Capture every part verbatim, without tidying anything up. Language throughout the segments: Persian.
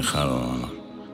خرابانم.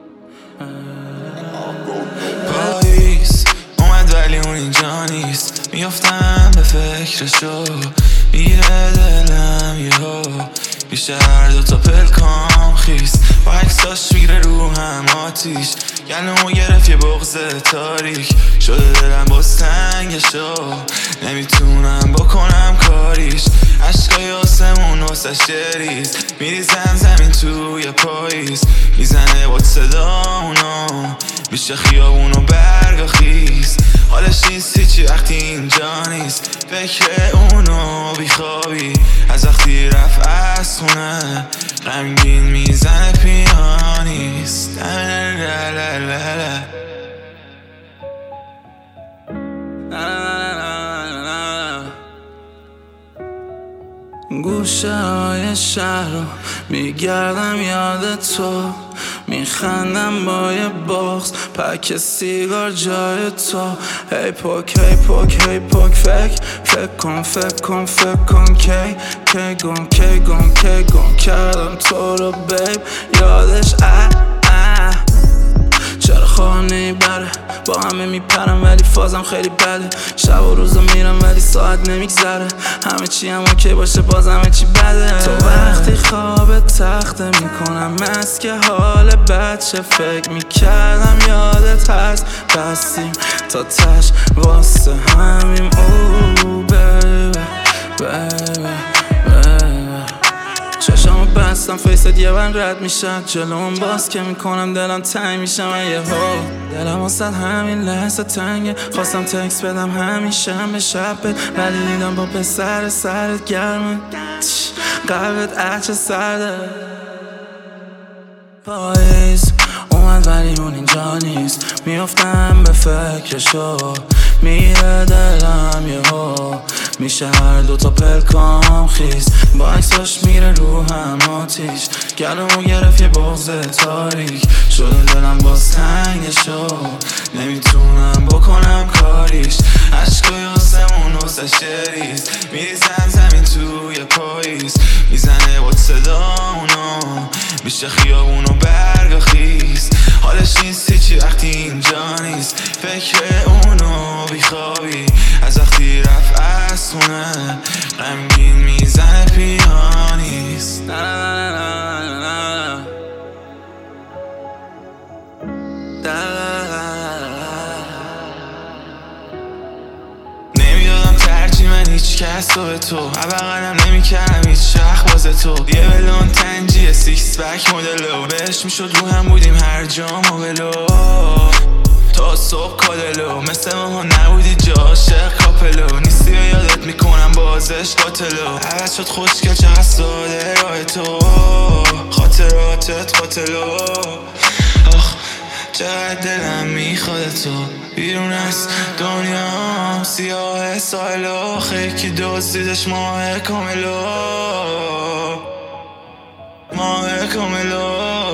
پاییز اومد ولی اون اینجا نیست، میافتم به فکرشو، میره دلم یهو، میشه هر دوتا پلکام خیس، با عکساش میگره رو هم آتیش، گلومو گرفت یه بغض تاریک، شده دلم باز تنگشو، نمیتونم بکنم کاریش، عشقای آسمون واسش ریز، میریزن زمین توی پاییز، میزنه با صدا اونو، میشه خیابونو برگا خیز، حالش نیستی چی وقتی اینجا نیست، فکر اونو بیخوابی، از وقتی رفت از خونه، غمگین میزنه پیانیست. گوشه های شهر رو میگردم یاد تو، میخندم با یه بغض پک سیگار جای تو، هی پوک هی پوک هی پوک، فکر فکر کن فکر کن فکر کن کی کی گم کی گم کی گم کردم تو رو بیب، یادش اه اه چرا خواه نمیبره، با همه میپرم ولی فازم خیلی بده، شب و روزا میرم ولی ساعت نمیگذره، همه چی هم اوکی باشه باز همه چی بده، تو وقتی خواب تخته میکنم از که حال بچه فکر میکردم یادت هست، بستیم تا تش واسه همیم او بیبه بیبه چشامو بستم فیست یه بند رد میشن جلوم باز که میکنم دلم تنگ میشم یه هو دلم واسه همین لحظه تنگه، خواستم تکس بدم همیشه به شبت ولی دیدم با پسر سرت گرمه، قلبت عچه سرده. پاییز اومد ولی اون اینجا نیست، میافتم به فکرشو، میره دلم یهو، میشه هر دوتا پلکام خیز، با عکساش میره رو هم آتیش، گلومو گرفت یه بغض تاریک، شده دلم باز تنگشو، نمیتونم بکنم کاریش، عشقای آسمون واسش ریز، میریزن زمین توی پاییز، میزنه با صدا اونو، میشه خیابونو برگا خیز، حالش نیستی چی وقتی اینجا نیست، فکر اونو بیخوابی، از وقتی رفت از خونه، غمگین میزنه پیانیست. نمیدادم ترجیح من هیچ کس رو به تو، عبقرم نمیکردم هیچ شخ بازه تو، یه بلون تنجیه سیکس بک مدلو، بهش میشد رو هم بودیم هر جا موبلو، تا صبح کادلو، مثل ماها نبودی جا عاشق کاپلو، نیستی و یادت میکنم بازش قاتلو، عوض شد خوشگل چقدر ساده راه تو، خاطراتت قاتلو، آخ چقدر دلم میخواد تو، بیرون از دنیا سیاه سایلو، خیلی دزدیدش ماه کاملو، ماه کاملو.